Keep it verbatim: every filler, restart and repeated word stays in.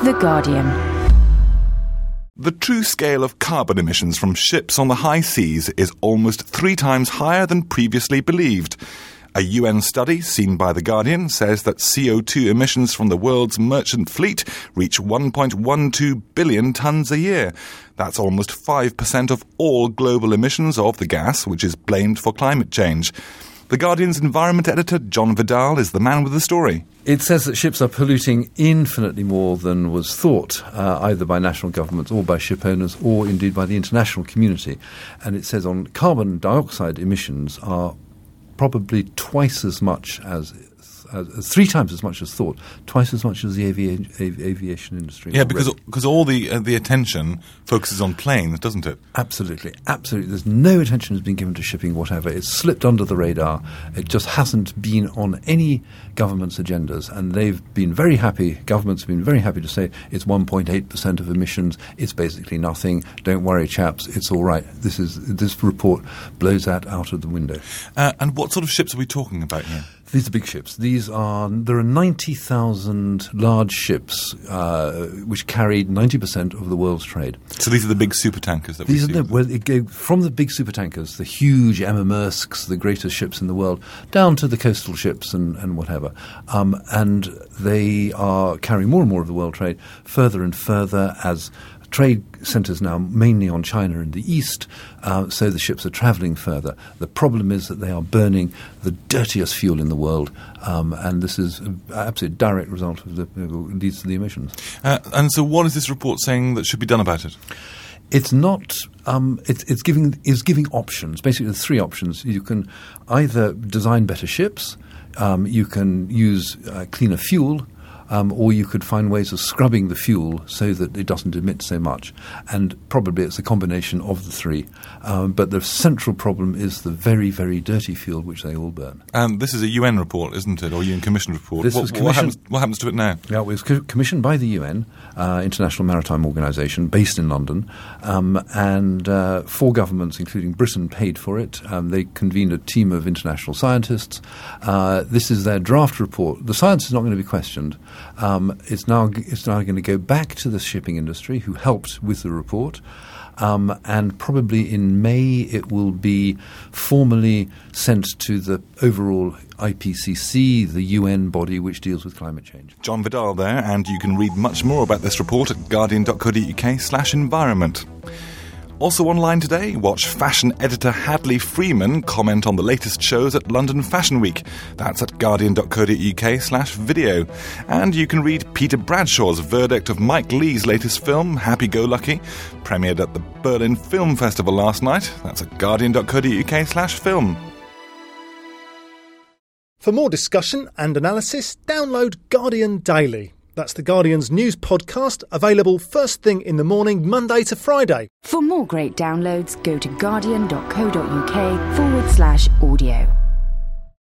The Guardian. The true scale of carbon emissions from ships on the high seas is almost three times higher than previously believed. A U N study seen by The Guardian says that C O two emissions from the world's merchant fleet reach one point one two billion tonnes a year. That's almost five percent of all global emissions of the gas, which is blamed for climate change. The Guardian's environment editor, John Vidal, is the man with the story. It says that ships are polluting infinitely more than was thought, uh, either by national governments or by ship owners or indeed by the international community. And it says on carbon dioxide emissions are probably twice as much as, as, as three times as much as thought, twice as much as the avi- av- aviation industry. Yeah, because because all the uh, the attention focuses on planes, doesn't it? Absolutely, absolutely. There's no attention has been given to shipping whatever. It's slipped under the radar. It just hasn't been on any government's agendas, and they've been very happy. Governments have been very happy to say it's one point eight percent of emissions. It's basically nothing. Don't worry, chaps. It's all right. This is this report blows that out of the window. Uh, and what sort of ships are we talking about here? These are big ships. These are there are ninety thousand large ships uh, which carry ninety percent of the world's trade. So these are the big supertankers that these we are see. the, well, it go from the big supertankers, the huge Emma Maersks, the greatest ships in the world, down to the coastal ships and, and whatever. Um, and they are carrying more and more of the world trade further and further as trade centres now mainly on China in the east, uh, so the ships are travelling further. The problem is that they are burning the dirtiest fuel in the world, um, and this is an absolute direct result of the uh, leads to the emissions. Uh, and so what is this report saying that should be done about it? It's not. Um, it's, it's giving is giving options. Basically, there's three options. You can either design better ships, um, you can use uh, cleaner fuel, Um, or you could find ways of scrubbing the fuel so that it doesn't emit so much. And probably it's a combination of the three. Um, but the central problem is the very, very dirty fuel which they all burn. And this is a U N report, isn't it, or U N Commission report? This what, was what, happens, what happens to it now? Yeah, it was co- commissioned by the U N, uh, International Maritime Organization, based in London, um, and uh, four governments, including Britain, paid for it. Um, they convened a team of international scientists. Uh, this is their draft report. The science is not going to be questioned. Um, it's now it's now going to go back to the shipping industry, who helped with the report, um, and probably in May it will be formally sent to the overall I P C C, the U N body which deals with climate change. John Vidal there, and you can read much more about this report at guardian.co.uk slash environment. Also online today, watch fashion editor Hadley Freeman comment on the latest shows at London Fashion Week. That's at guardian.co.uk slash video. And you can read Peter Bradshaw's verdict of Mike Leigh's latest film, Happy Go Lucky, premiered at the Berlin Film Festival last night. That's at guardian.co.uk slash film. For more discussion and analysis, download Guardian Daily. That's The Guardian's news podcast, available first thing in the morning, Monday to Friday. For more great downloads, go to guardian.co.uk forward slash audio.